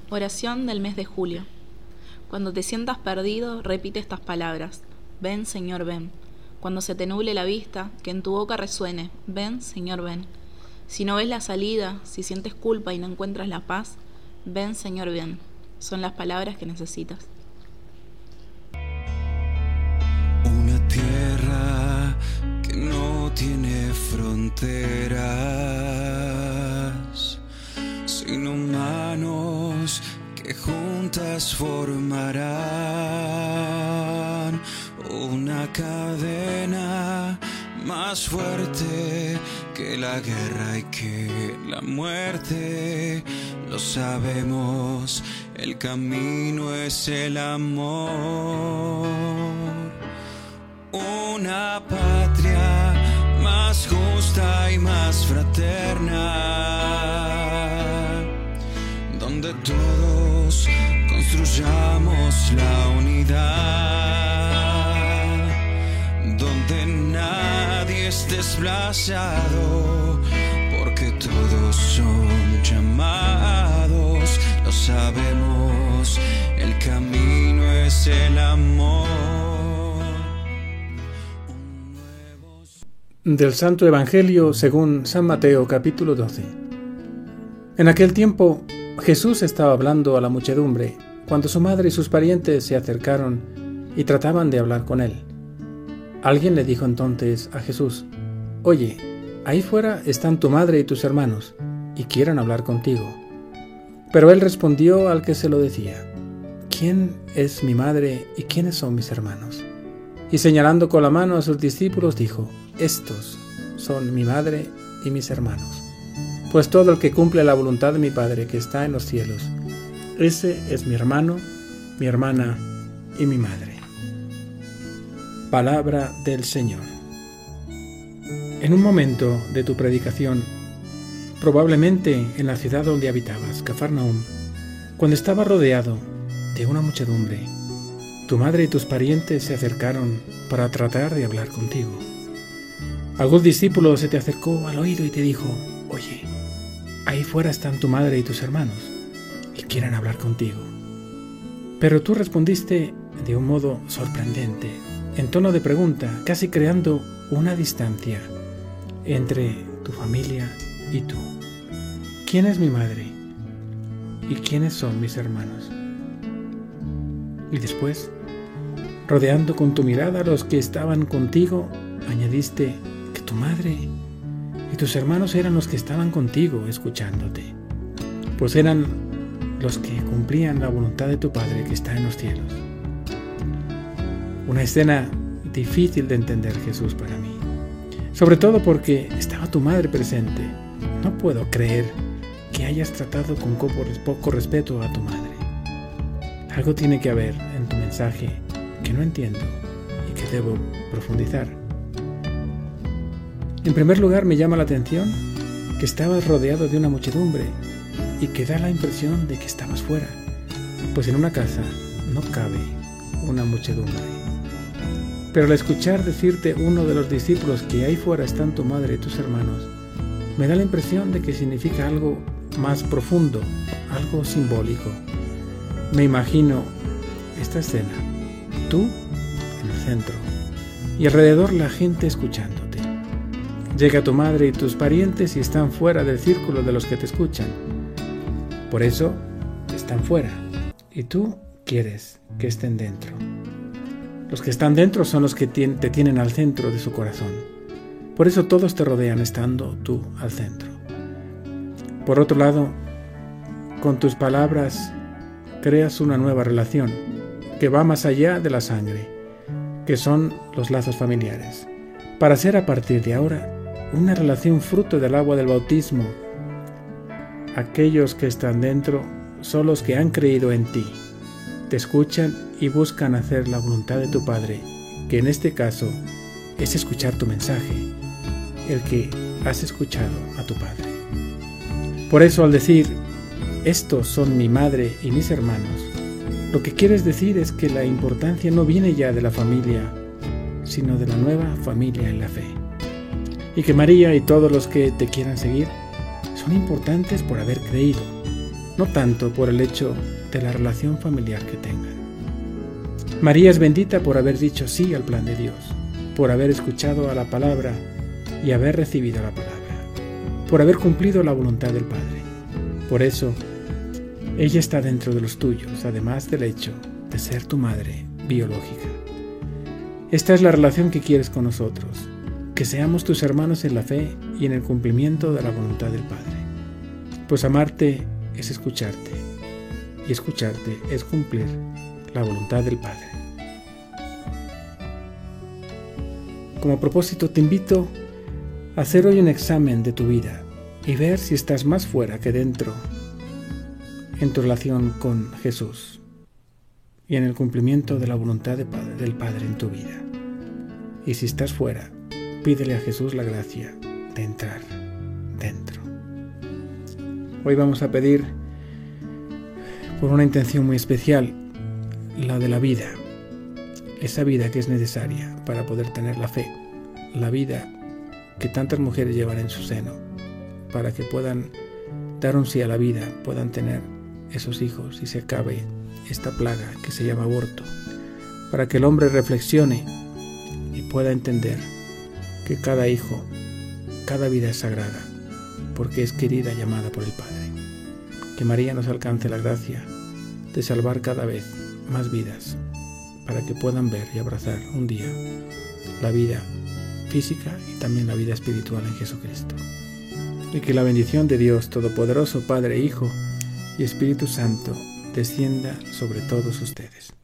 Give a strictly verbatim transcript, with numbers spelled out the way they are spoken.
Oración del mes de julio. Cuando te sientas perdido, repite estas palabras. Ven, Señor, ven. Cuando se te nuble la vista, que en tu boca resuene. Ven, Señor, ven. Si no ves la salida, si sientes culpa y no encuentras la paz, ven, Señor, ven. Son las palabras que necesitas. Una tierra que no tiene fronteras, sin humanos que juntas formarán una cadena más fuerte que la guerra y que la muerte. Lo sabemos, el camino es el amor. Una patria más justa y más fraterna, donde todos construyamos la unidad, donde nadie es desplazado, porque todos son llamados. Lo sabemos, el camino es el amor. Del Santo Evangelio según San Mateo, capítulo doce. En aquel tiempo Jesús estaba hablando a la muchedumbre, cuando su madre y sus parientes se acercaron y trataban de hablar con él. Alguien le dijo entonces a Jesús: Oye, ahí fuera están tu madre y tus hermanos, y quieren hablar contigo. Pero él respondió al que se lo decía: ¿Quién es mi madre y quiénes son mis hermanos? Y señalando con la mano a sus discípulos dijo: Estos son mi madre y mis hermanos. Pues todo el que cumple la voluntad de mi Padre que está en los cielos, ese es mi hermano, mi hermana y mi madre. Palabra del Señor. En un momento de tu predicación, probablemente en la ciudad donde habitabas, Cafarnaúm, cuando estabas rodeado de una muchedumbre, tu madre y tus parientes se acercaron para tratar de hablar contigo. Algún discípulo se te acercó al oído y te dijo: Oye, ahí fuera están tu madre y tus hermanos, y quieren hablar contigo. Pero tú respondiste de un modo sorprendente, en tono de pregunta, casi creando una distancia entre tu familia y tú. ¿Quién es mi madre? ¿Y quiénes son mis hermanos? Y después, rodeando con tu mirada a los que estaban contigo, añadiste que tu madre y tus hermanos eran los que estaban contigo escuchándote, pues eran los que cumplían la voluntad de tu Padre que está en los cielos. Una escena difícil de entender, Jesús, para mí, sobre todo porque estaba tu madre presente. No puedo creer que hayas tratado con poco respeto a tu madre. Algo tiene que haber en tu mensaje que no entiendo y que debo profundizar. En primer lugar, me llama la atención que estabas rodeado de una muchedumbre y que da la impresión de que estabas fuera, pues en una casa no cabe una muchedumbre. Pero al escuchar decirte uno de los discípulos que ahí fuera están tu madre y tus hermanos, me da la impresión de que significa algo más profundo, algo simbólico. Me imagino esta escena, tú en el centro y alrededor la gente escuchándote. Llega tu madre y tus parientes y están fuera del círculo de los que te escuchan. Por eso están fuera y tú quieres que estén dentro. Los que están dentro son los que te tienen al centro de su corazón. Por eso todos te rodean estando tú al centro. Por otro lado, con tus palabras creas una nueva relación que va más allá de la sangre, que son los lazos familiares, para ser a partir de ahora una relación fruto del agua del bautismo. Aquellos que están dentro son los que han creído en ti, te escuchan y buscan hacer la voluntad de tu Padre, que en este caso es escuchar tu mensaje, el que has escuchado a tu Padre. Por eso, al decir estos son mi madre y mis hermanos, lo que quieres decir es que la importancia no viene ya de la familia, sino de la nueva familia en la fe. Y que María y todos los que te quieran seguir son importantes por haber creído, no tanto por el hecho de la relación familiar que tengan. María es bendita por haber dicho sí al plan de Dios, por haber escuchado a la palabra y haber recibido la palabra, por haber cumplido la voluntad del Padre. Por eso, ella está dentro de los tuyos, además del hecho de ser tu madre biológica. Esta es la relación que quieres con nosotros, que seamos tus hermanos en la fe y en el cumplimiento de la voluntad del Padre. Pues amarte es escucharte, y escucharte es cumplir la voluntad del Padre. Como propósito te invito a hacer hoy un examen de tu vida y ver si estás más fuera que dentro en tu relación con Jesús y en el cumplimiento de la voluntad de Padre, del Padre en tu vida. Y si estás fuera, pídele a Jesús la gracia de entrar dentro. Hoy vamos a pedir por una intención muy especial, la de la vida, esa vida que es necesaria para poder tener la fe, la vida que tantas mujeres llevan en su seno, para que puedan dar un sí a la vida, puedan tener esos hijos y se acabe esta plaga que se llama aborto, para que el hombre reflexione y pueda entender que cada hijo, cada vida es sagrada, porque es querida y amada por el Padre. Que María nos alcance la gracia de salvar cada vez más vidas, para que puedan ver y abrazar un día la vida física y también la vida espiritual en Jesucristo. Y que la bendición de Dios Todopoderoso, Padre, Hijo y Espíritu Santo descienda sobre todos ustedes.